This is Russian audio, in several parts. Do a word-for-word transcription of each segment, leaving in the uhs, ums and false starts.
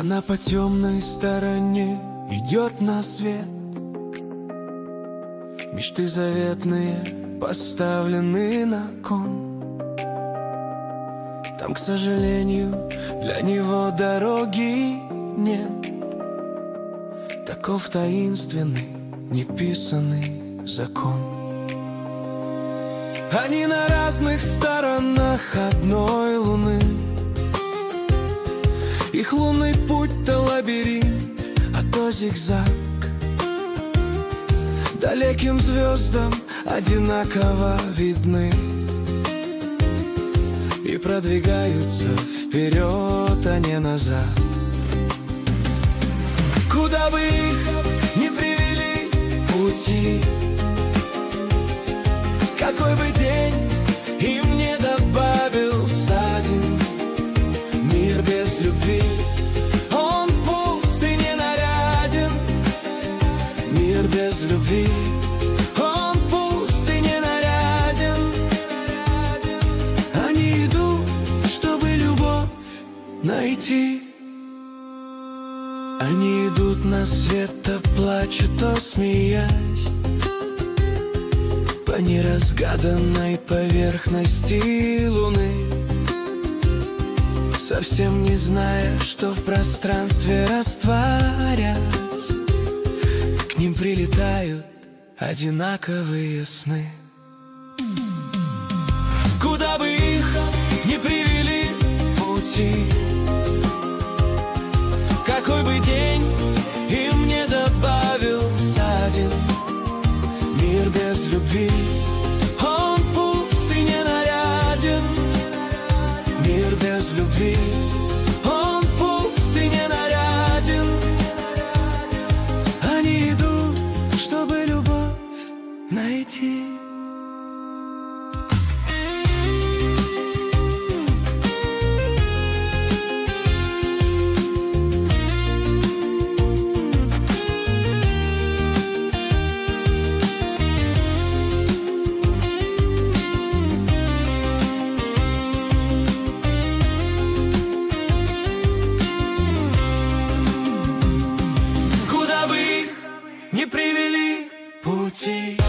Она по темной стороне идет на свет. Мечты заветные поставлены на кон. Там, к сожалению, для него дороги нет. Таков таинственный, неписанный закон. Они на разных сторонах одной луны. Их лунный путь то лабиринт, а то зигзаг. Далеким звездам одинаково видны и продвигаются вперед, а не назад. Куда бы их ни привели пути, какой бы день им не добавился один, мир без любви, он пуст и ненаряден. Мир без любви, он пуст и ненаряден. Они идут, чтобы любовь найти. Они идут на свет, то плачут, то смеясь, по неразгаданной поверхности луны, совсем не зная, что в пространстве растворясь. К ним прилетают одинаковые сны. Куда бы их ни привели пути, какой бы день им не добавился один, мир без любви, он пуст и ненаряден. Мир без любви, он пуст и ненаряден. Они идут, чтобы любовь найти. Не привели пути,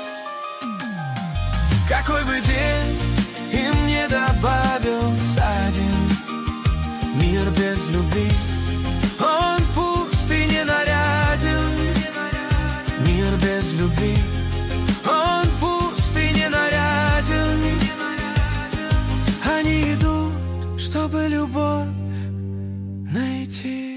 какой бы день им не добавился один, мир без любви, он пуст и ненаряден. Мир без любви, он пуст и ненаряден. Они идут, чтобы любовь найти.